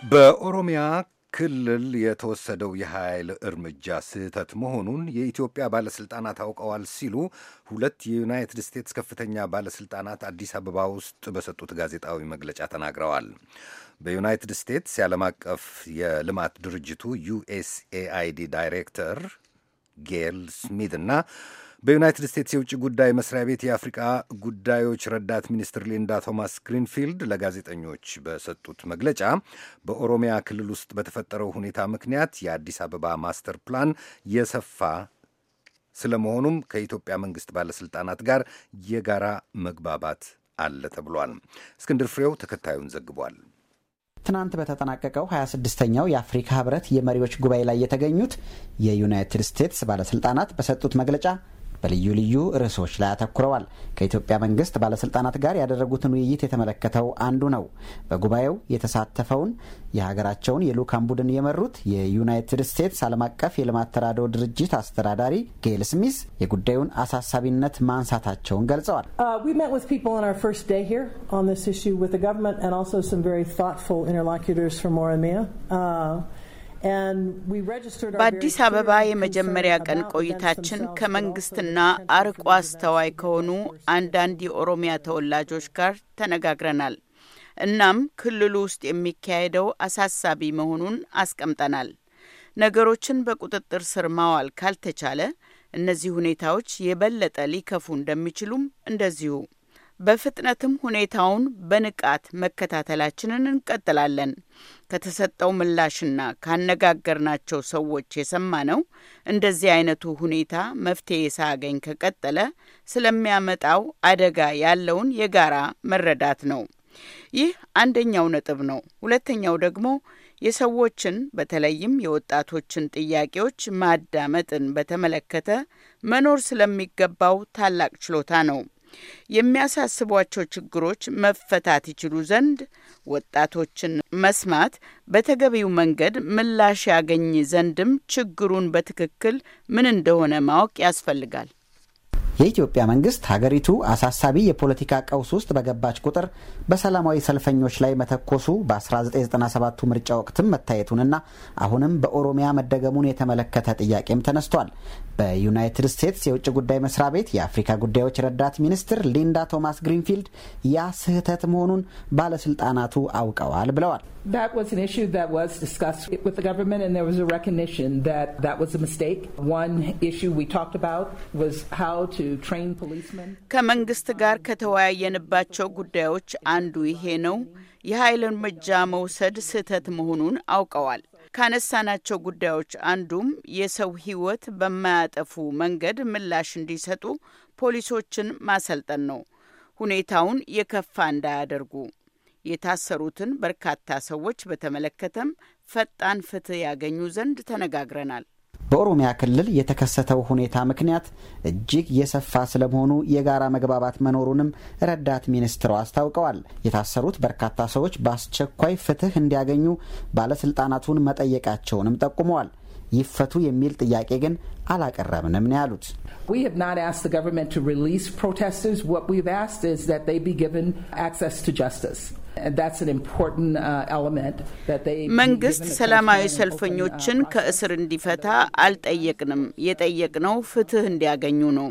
በኦሮሚያ ክልል የተወሰደው የኃይል እርምጃ ስህተት መሆኑን የኢትዮጵያ ባለስልጣናት አውቀዋል ሲሉ ሁለት የዩናይትድ ስቴትስ ከፍተኛ ባለስልጣናት አዲስ አበባ ውስጥ በሰጡት ጋዜጣዊ መግለጫ ተናግረዋል። በዩናይትድ ስቴትስ የዓለም አቀፍ የልማት ድርጅቱ USAID ዳይሬክተር ጌል ስሚት እና በዩናይትድ ስቴትስ የውጭ ጉዳይ መስሪያ ቤት የአፍሪካ ጉዳዮች ረዳት ሚኒስትር ሊንዳ ቶማስ ግሪንፊልድ ለጋዜጠኞች በሰጡት መግለጫ በኦሮሚያ ክልል ውስጥ በተፈጠረው ሁኔታ ምክንያት የአዲስ አበባ ማስተር ፕላን የሰፋ ስለመሆኑም ከኢትዮጵያ መንግስት ባለስልጣናት ጋር የጋራ መግባባት አለ ተብሏል። እስክንድር ፍሬው ተከታዩን ዘግቧል። ትናንት በተጠናቀቀው 26ኛው የአፍሪካ ህብረት የመሪዎች ጉባኤ ላይ የተገኙት የዩናይትድ ስቴትስ ባለስልጣናት በሰጡት መግለጫ በልዩ ልዩ ርዕሶች ላይ አተኩረዋል። ከኢትዮጵያ መንግስት ባለስልጣናት ጋር ያደረጉትን ውይይት የተመለከተው አንዱ ነው። በጉባኤው የተሳተፈውን የሀገራቸውን የልዑካን ቡድን የመሩት የዩናይትድ ስቴትስ ዓለም አቀፍ የልማት ተራድኦ ድርጅት አስተዳዳሪ ጌል ስሚስ የጉዳዩን አሳሳቢነት ማንሳታቸውን ገልጸዋል። We met with people on our first day here on this issue with the government and also some very thoughtful interlocutors from Oromia. በአዲስ አበባ የመጀመሪያ ቀን ቆይታችን ከመንግስትና አርቆ አስተዋይ ከሆኑ አንዳንድ የኦሮሚያ ተወላጆች ጋር ተነጋግረናል። እናም ክልሉ ውስጥ የሚካሄደው አሳሳቢ መሆኑን አስቀምጠናል። ነገሮችን በቁጥጥር ስር ማዋል ካልተቻለ እነዚህ ሁኔታዎች የበለጠ ሊከፉ እንደሚችሉም እንደዚሁ በፍጥነትም ሁኔታውን በንቃት መከታተላችንን እንቀጥላለን። ከተሰጠው ምላሽና ካነጋገርናቸው ሰዎች የሰማነው እንደዚህ አይነቱ ሁኔታ መፍትሄ ሳያገኝ ከቀጠለ ስለሚያመጣው አደጋ ያለውን የጋራ መረዳት ነው። ይህ አንደኛው ነጥብ ነው። ሁለተኛው ደግሞ የሰዎችን በተለይም የወጣቶችን ጥያቄዎች ማዳመጥን በተመለከተ መኖር ስለሚገባው ታላቅ ችሎታ ነው። የሚያሳስቧቸው ችግሮች መፈታት ይችሉ ዘንድ ወጣቶችን መስማት በተገቢው መንገድ ምላሽ ያገኝ ዘንድም ችግሩን በትክክል ምን እንደሆነ ማወቅ ያስፈልጋል። የኢትዮጵያ መንግስት ሀገሪቱ አሳሳቢ የፖለቲካ ቀውስ ውስጥ በገባች ቁጥር በሰላማዊ ሰልፈኞች ላይ መተኮሱ በ1997 ምርጫ ወቅትም መታየቱንና አሁንም በኦሮሚያ መደገሙን የተመለከተ ጥያቄም ተነስቷል። በዩናይትድ ስቴትስ የውጭ ጉዳይ መስሪያ ቤት የአፍሪካ ጉዳዮች ረዳት ሚኒስትር ሊንዳ ቶማስ ግሪንፊልድ ያ ስህተት መሆኑን ባለስልጣናቱ አውቀዋል ብለዋል። That was an issue that was discussed with the government and there was a recognition that that was a mistake. One issue we talked about was how to train policemen. ከመንግስት ጋር ከተወያየንባቸው ጉዳዮች አንዱ ይሄ ነው። የኃይል እርምጃ መውሰድ ስህተት መሆኑን አውቀዋል። ካነሳናቸው ጉዳዮች አንዱም የሰው ሕይወት በማያጠፉ መንገድ ምላሽ እንዲሰጡ ፖሊሶችን ማሰልጠን ነው። ሁኔታውን የከፋ እንዳያደርጉ የታሰሩትን በርካታ ሰዎች በተመለከተም ፈጣን ፍትህ ያገኙ ዘንድ ተነጋግረናል። በኦሮሚያ ክልል የተከሰተው ሁኔታ ምክንያት እጅግ የሰፋ ስለመሆኑ የጋራ መግባባት መኖሩንም ረዳት ሚኒስትሩ አስታውቀዋል። የታሰሩት በርካታ ሰዎች በአስቸኳይ ፍትህ እንዲያገኙ ባለስልጣናቱን መጠየቃቸውንም ጠቁመዋል። ይፈቱ የሚል ጥያቄ ግን አላቀረብንም ነው ያሉት። We have not asked the government to release protesters. What we've asked is that they be given access to justice. And that's an important element that they መንግስት ሰላማዊ ሰልፈኞችን ከእስር እንዲፈታ አልጠየቅንም። የጠየቅነው ፍትህ እንዲያገኙ ነው።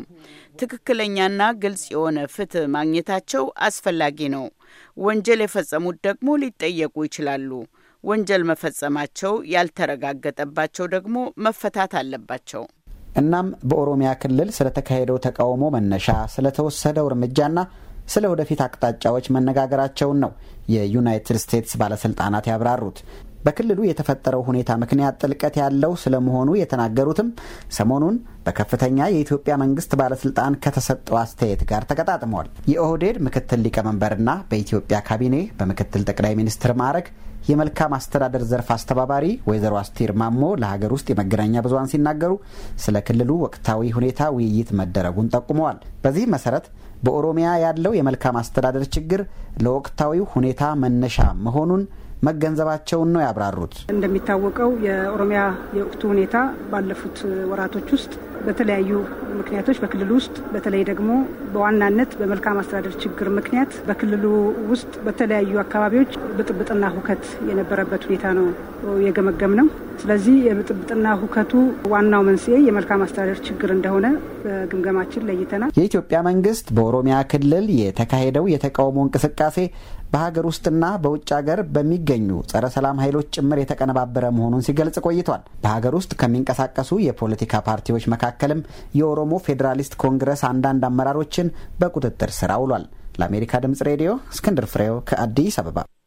ትክክለኛና ግልጽ የሆነ ፍትህ ማግኘታቸው አስፈላጊ ነው። ወንጀል የፈጸሙት ደግሞ ሊጠየቁ ይችላሉ። ወንጀል መፈጸማቸው ያልተረጋገጠባቸው ደግሞ መፈታት አለባቸው። እናም በኦሮሚያ ክልል ስለተካሄደው ተቃውሞ መነሻ፣ ስለተወሰደው እርምጃና ስለ ወደፊት አቅጣጫዎች መነጋገራቸውን ነው የዩናይትድ ስቴትስ ባለስልጣናት ያብራሩት። በክልሉ የተፈጠረው ሁኔታ ምክንያት ጥልቀት ያለው ስለመሆኑ የተናገሩትም ሰሞኑን በከፍተኛ የኢትዮጵያ መንግስት ባለስልጣን ከተሰጠው አስተያየት ጋር ተቀጣጥመዋል። የኦህዴድ ምክትል ሊቀመንበርና በኢትዮጵያ ካቢኔ በምክትል ጠቅላይ ሚኒስትር ማዕረግ የመልካም አስተዳደር ዘርፍ አስተባባሪ ወይዘሮ አስቴር ማሞ ለሀገር ውስጥ የመገናኛ ብዙሃን ሲናገሩ ስለ ክልሉ ወቅታዊ ሁኔታ ውይይት መደረጉን ጠቁመዋል። በዚህ መሰረት በኦሮሚያ ያለው የመልካም አስተዳደር ችግር ለወቅታዊው ሁኔታ መነሻ መሆኑን መገንዘባቸውን ነው ያብራሩት። እንደሚታወቀው የኦሮሚያ የወቅቱ ሁኔታ ባለፉት ወራቶች ውስጥ በተለያዩ ምክንያቶች በክልሉ ውስጥ በተለይ ደግሞ በዋናነት በመልካም አስተዳደር ችግር ምክንያት በክልሉ ውስጥ በተለያዩ አካባቢዎች ብጥብጥና ሁከት የነበረበት ሁኔታ ነው የገመገም ነው። ስለዚህ የብጥብጥና ሁከቱ ዋናው መንስኤ የመልካም አስተዳደር ችግር እንደሆነ በግምገማችን ለይተናል። የኢትዮጵያ መንግስት በኦሮሚያ ክልል የተካሄደው የተቃውሞ እንቅስቃሴ በሀገር ውስጥና በውጭ ሀገር በሚገኙ ጸረ ሰላም ኃይሎች ጭምር የተቀነባበረ መሆኑን ሲገልጽ ቆይቷል። በሀገር ውስጥ ከሚንቀሳቀሱ የፖለቲካ ፓርቲዎች መካከልም የኦሮሞ ፌዴራሊስት ኮንግረስ አንዳንድ አመራሮችን በቁጥጥር ስር አውሏል። ለአሜሪካ ድምጽ ሬዲዮ እስክንድር ፍሬው ከአዲስ አበባ